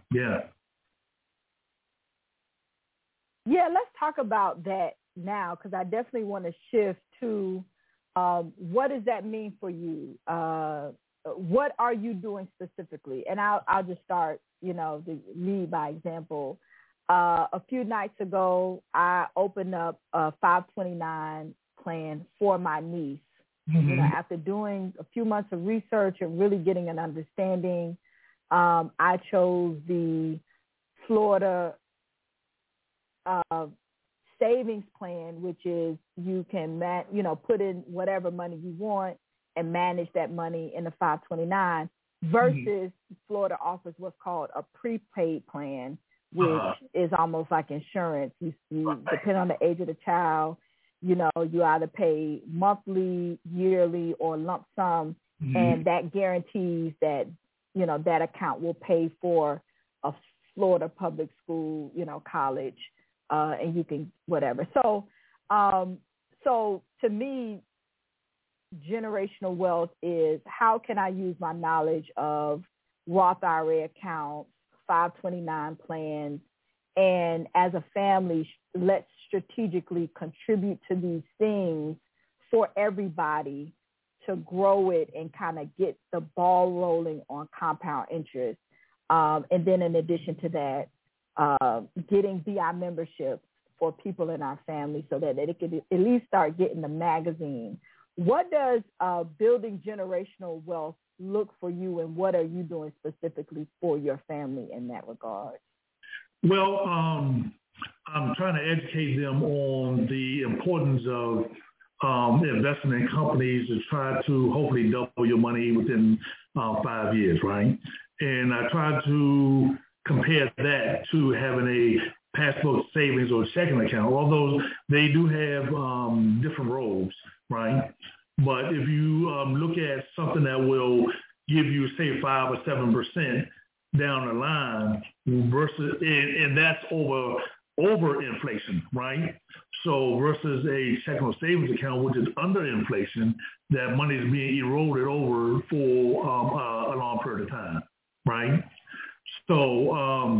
Yeah, let's talk about that now because I definitely want to shift to what does that mean for you? What are you doing specifically? And I'll just start, me by example. A few nights ago, I opened up a 529 plan for my niece. After doing a few months of research and really getting an understanding, I chose the Florida savings plan, which is you can, put in whatever money you want and manage that money in the 529 versus Florida offers what's called a prepaid plan, which is almost like insurance. You depend on the age of the child, you either pay monthly, yearly, or lump sum, and that guarantees that, that account will pay for a Florida public school, college, and you can whatever. So to me, generational wealth is how can I use my knowledge of Roth IRA accounts, 529 plans, and as a family, let's strategically contribute to these things for everybody to grow it and kind of get the ball rolling on compound interest. And then in addition to that, getting BI membership for people in our family so that it could at least start getting the magazine. What does building generational wealth look for you, and what are you doing specifically for your family in that regard? Well, I'm trying to educate them on the importance of investing in companies to try to hopefully double your money within 5 years, right? And I try to compare that to having a passbook savings or checking account, although they do have different roles, right? But if you look at something that will give you, say, 5 or 7% down the line versus, and that's over inflation, right? So versus a checking or savings account, which is under inflation, that money is being eroded over for a long period of time, right? So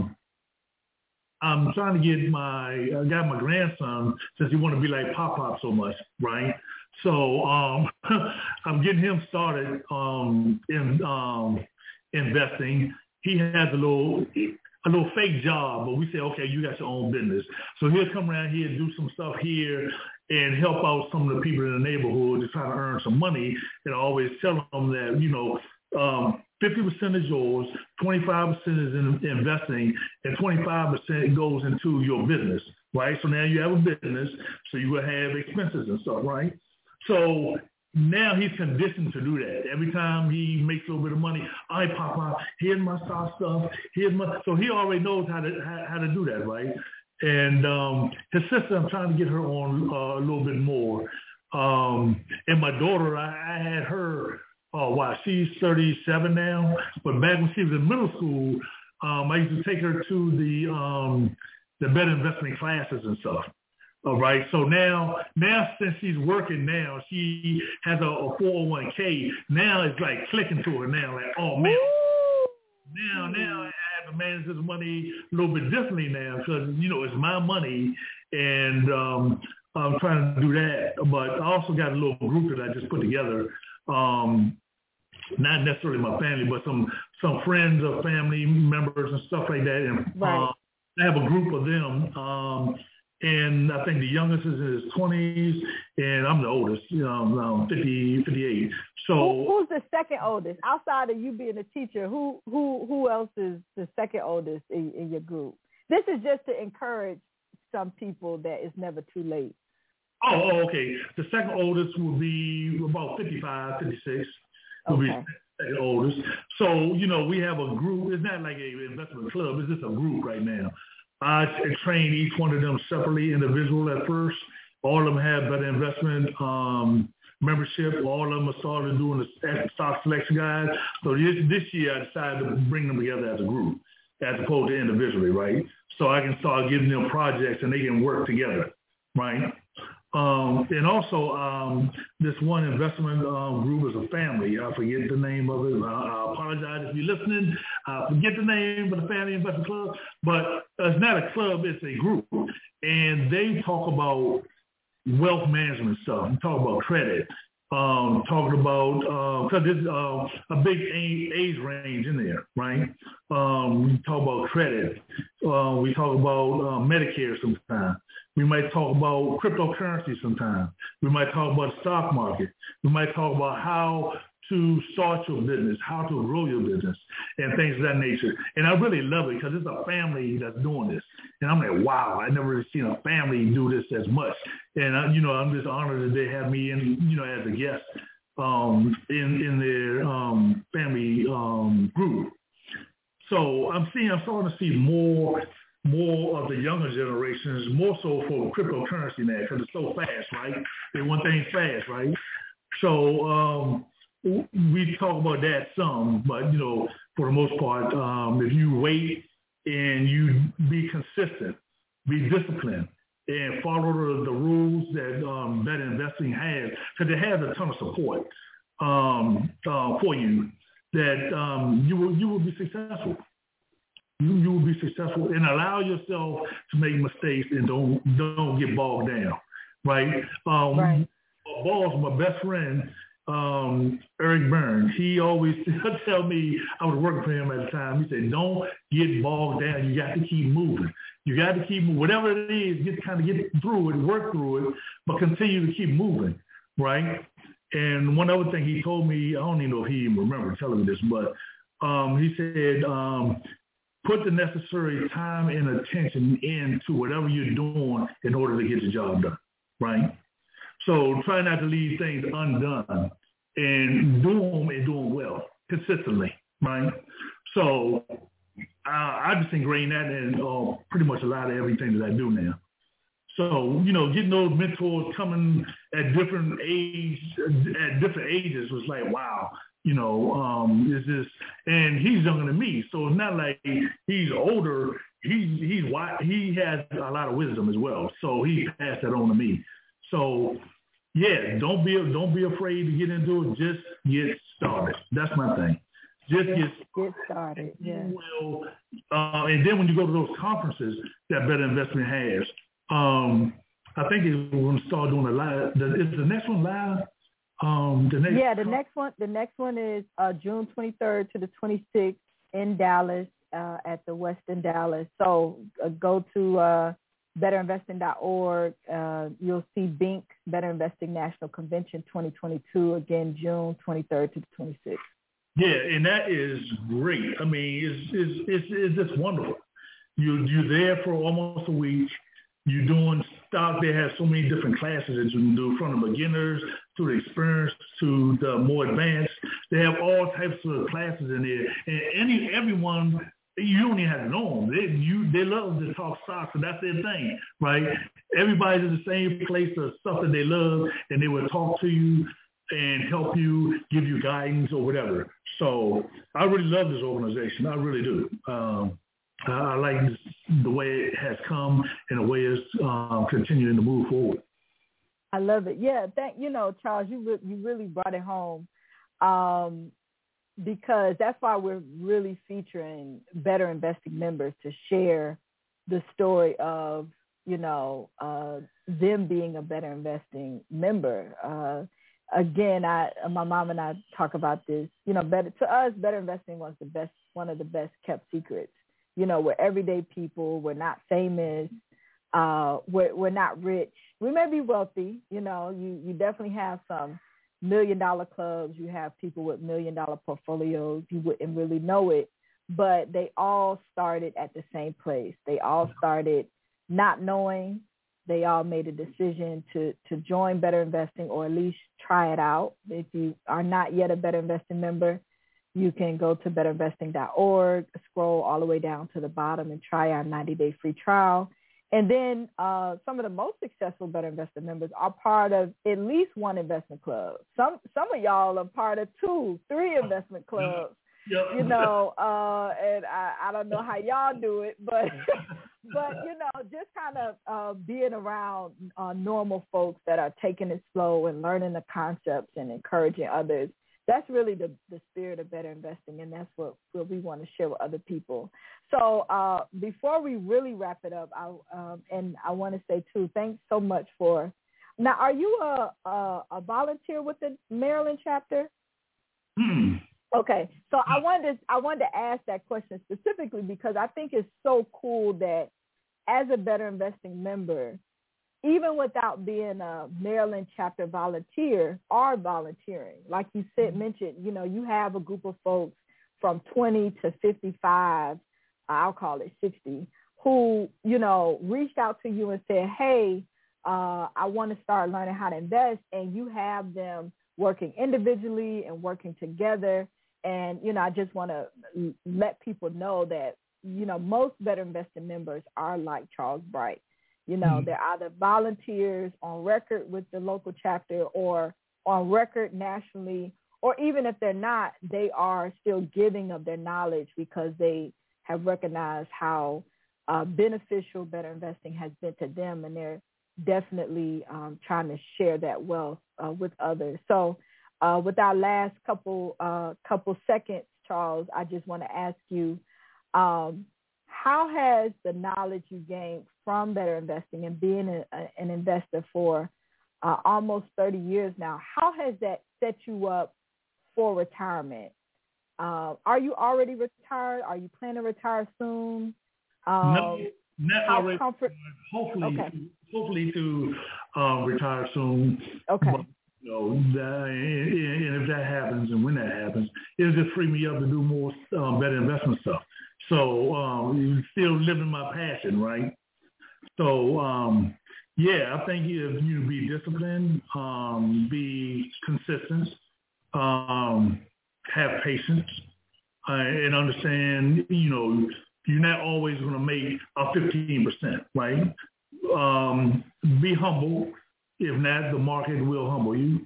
I'm trying to get I got my grandson, since he want to be like Pop so much, right? So I'm getting him started in investing. He has a little fake job, but we say, okay, you got your own business. So he'll come around here and do some stuff here and help out some of the people in the neighborhood to try to earn some money. And I always tell them that, 50% is yours, 25% is in investing, and 25% goes into your business, right? So now you have a business, so you will have expenses and stuff, right? So now he's conditioned to do that. Every time he makes a little bit of money, all right, Papa, here's my stock stuff. So he already knows how to do that, right? And his sister, I'm trying to get her on a little bit more. And my daughter, I had her, she's 37 now. But back when she was in middle school, I used to take her to the better investment classes and stuff. All right. So now since she's working now, she has a 401k. Now it's like clicking to her now, like, oh man, now I have to manage this money a little bit differently now because it's my money, and I'm trying to do that. But I also got a little group that I just put together. Not necessarily my family, but some friends or family members and stuff like that. And right. I have a group of them. And I think the youngest is in his 20s, and I'm the oldest, 58. So who's the second oldest? Outside of you being a teacher, who else is the second oldest in your group? This is just to encourage some people that it's never too late. Oh, okay. The second oldest will be about 55, 56. Will be the second oldest. So, we have a group. It's not like an investment club. It's just a group right now. I train each one of them separately, individual at first. All of them have better investment membership. All of them are started doing the stock selection guide. So this year I decided to bring them together as a group as opposed to individually, right? So I can start giving them projects and they can work together, right? And also this one investment group is a family. I forget the name of it. I apologize if you're listening. I forget the name of the Family Investment Club, but it's not a club, it's a group. And they talk about wealth management stuff. We talk about credit. Talking about, because there's a big age range in there, right? We talk about credit. We talk about Medicare sometimes. We might talk about cryptocurrency sometimes. We might talk about the stock market. We might talk about how to start your business, how to grow your business, and things of that nature. And I really love it because it's a family that's doing this. And I'm like, wow, I never really seen a family do this as much. And, I'm just honored that they have me in, as a guest in their family group. So I'm starting to see more of the younger generations, more so for cryptocurrency now because it's so fast, right? They want things fast, right? So we talk about that some, but, for the most part, if you wait and you be consistent, be disciplined, and follow the rules that Better Investing has, because it has a ton of support for you, that you will be successful. You will be successful, and allow yourself to make mistakes and don't get bogged down, right? Right. My boss, my best friend, Eric Burns, he always tell me, I was working for him at the time, he said, don't get bogged down. You got to keep moving. You got to keep moving. Whatever it is, get through it, work through it, but continue to keep moving, right? And one other thing he told me, I don't even know if he even remembers telling me this, but he said, put the necessary time and attention into whatever you're doing in order to get the job done, right? So try not to leave things undone and do them and do them well, consistently, right? So I just ingrained that in pretty much a lot of everything that I do now. So, getting those mentors coming at different ages was like, wow, is this, and he's younger than me. So it's not like he's older. He has a lot of wisdom as well. So he passed that on to me. So yeah, don't be afraid to get into it. Just get started. That's my thing. Just get started. Yeah. Well, and then when you go to those conferences that Better Investment has, I think we're going to start doing a live. Is the next one live? The next one is June 23rd to the 26th in Dallas at the Westin Dallas. So go to betterinvesting.org. You'll see BINC, Better Investing National Convention 2022, again, June 23rd to the 26th. Yeah, and that is great. I mean, it's just wonderful. You're there for almost a week. You're doing stuff. They have so many different classes that you can do, from the beginners to the experienced to the more advanced. They have all types of classes in there, and everyone. You don't even have to know them. They love to talk stocks, and that's their thing, right? Everybody's in the same place of stuff that they love, and they will talk to you and help you, give you guidance or whatever. So I really love this organization. I really do. I like the way it has come and the way it's continuing to move forward. I love it. Yeah, Charles, you really brought it home. Because that's why we're really featuring Better Investing members to share the story of, them being a Better Investing member. Again, my mom and I talk about this. To us, Better Investing was one of the best kept secrets. We're everyday people. We're not famous. We're not rich. We may be wealthy. You definitely have some $1 million clubs. You have people with $1 million portfolios. You wouldn't really know it, but they all started at the same place. They all started not knowing. They all made a decision to join Better Investing, or at least try it out. If you are not yet a Better Investing member, you can go to betterinvesting.org, scroll all the way down to the bottom, and try our 90-day free trial. And then some of the most successful Better Investing members are part of at least one investment club. Some of y'all are part of 2, 3 investment clubs. Yeah. And I don't know how y'all do it, but just kind of being around normal folks that are taking it slow and learning the concepts and encouraging others. That's really the spirit of Better Investing, and that's what we want to share with other people. So before we really wrap it up, I want to say, too, thanks so much for – now, are you a volunteer with the Maryland chapter? Okay. So I wanted to ask that question specifically because I think it's so cool that as a Better Investing member, even without being a Maryland chapter volunteer, are volunteering. Like you mentioned, you have a group of folks from 20 to 55, I'll call it 60, who, reached out to you and said, hey, I want to start learning how to invest. And you have them working individually and working together. And, I just want to let people know that, most Better Investing members are like Charles Bright. They're either volunteers on record with the local chapter or on record nationally, or even if they're not, they are still giving of their knowledge because they have recognized how beneficial Better Investing has been to them, and they're definitely trying to share that wealth with others. So with our last couple seconds, Charles, I just want to ask you, how has the knowledge you gained from Better Investing and being an investor for almost 30 years now, how has that set you up for retirement? Are you already retired? Are you planning to retire soon? Not already. Hopefully to retire soon. Okay. But, and if that happens and when that happens, it'll just free me up to do more better investment stuff. So still living my passion, right? So I think you be disciplined, be consistent, have patience, and understand, You're not always going to make a 15%, right? Be humble. If not, the market will humble you.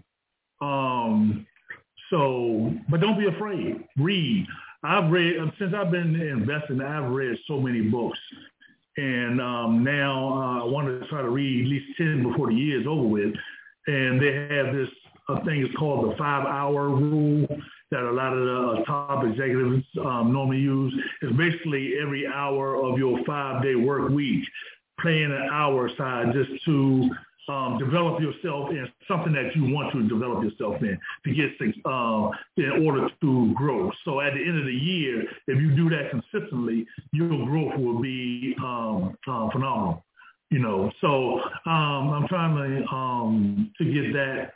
But don't be afraid. Read. I've read, since I've been investing, I've read so many books. And now I want to try to read at least 10 before the year is over with. And they have this thing is called the 5-hour rule that a lot of the top executives normally use. It's basically every hour of your 5-day work week, playing an hour aside just to develop yourself in something that you want to develop yourself in to get things in order to grow. So at the end of the year, if you do that consistently, your growth will be phenomenal. You know, so I'm trying to get that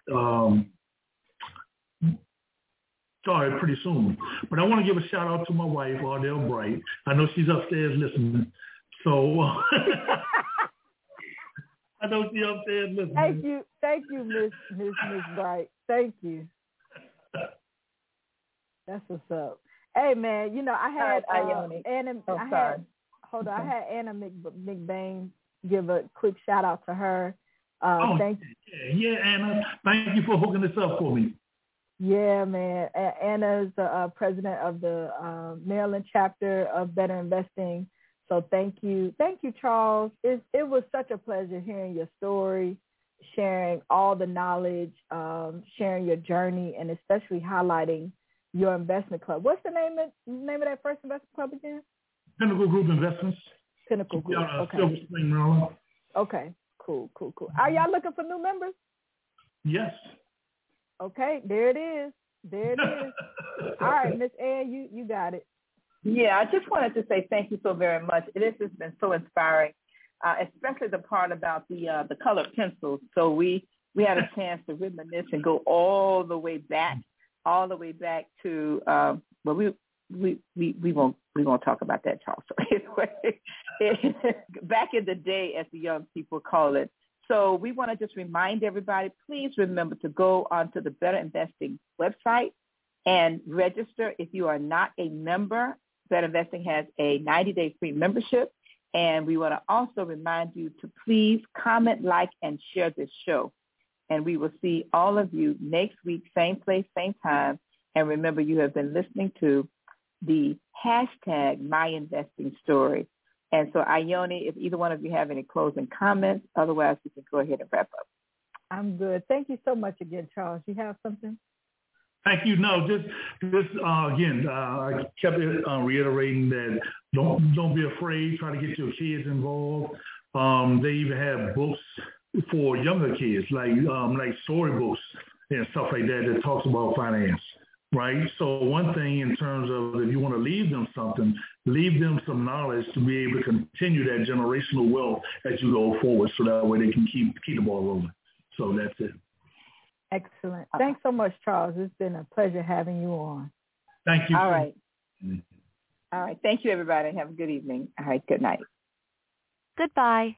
started pretty soon. But I want to give a shout out to my wife, Ardell Bright. I know she's upstairs listening. So I know she's upstairs listening. Thank you, Miss Bright. Thank you. That's what's up. Hey man, you know I had Anna. I had Anna McBain give a quick shout out to her. Thank you. Yeah, Anna. Thank you for hooking this up for me. Yeah, man. Anna is the president of the Maryland chapter of Better Investing. So thank you, Charles. It was such a pleasure hearing your story, sharing all the knowledge, sharing your journey, and especially highlighting your investment club. What's the name of that first investment club again? Pinnacle Group Investments. Pinnacle Group. Okay. Silver Spring, Maryland. Okay. Cool. Are y'all looking for new members? Yes. Okay. There it is. All right, Miss Ann, you got it. Yeah, I just wanted to say thank you so very much. This has been so inspiring, especially the part about the colored pencils. So we had a chance to reminisce and go all the way back to we won't talk about that, Charles. So anyway, back in the day, as the young people call it. So we want to just remind everybody, please remember to go onto the Better Investing website and register. If you are not a member, Better Investing has a 90-day free membership. And we want to also remind you to please comment, like, and share this show. And we will see all of you next week, same place, same time. And remember, you have been listening to the hashtag My Investing Story. And so, Ione, if either one of you have any closing comments, otherwise we can go ahead and wrap up. I'm good. Thank you so much again, Charles. You have something? Thank you. No, just again, I kept reiterating that don't be afraid. Try to get your kids involved. They even have books for younger kids, like storybooks and stuff like that talks about finance. Right. So one thing in terms of if you want to leave them something, leave them some knowledge to be able to continue that generational wealth as you go forward, so that way they can keep the ball rolling. So that's it. Excellent. Thanks so much, Charles. It's been a pleasure having you on. Thank you. All right. All right. Thank you, everybody. Have a good evening. All right. Good night. Goodbye.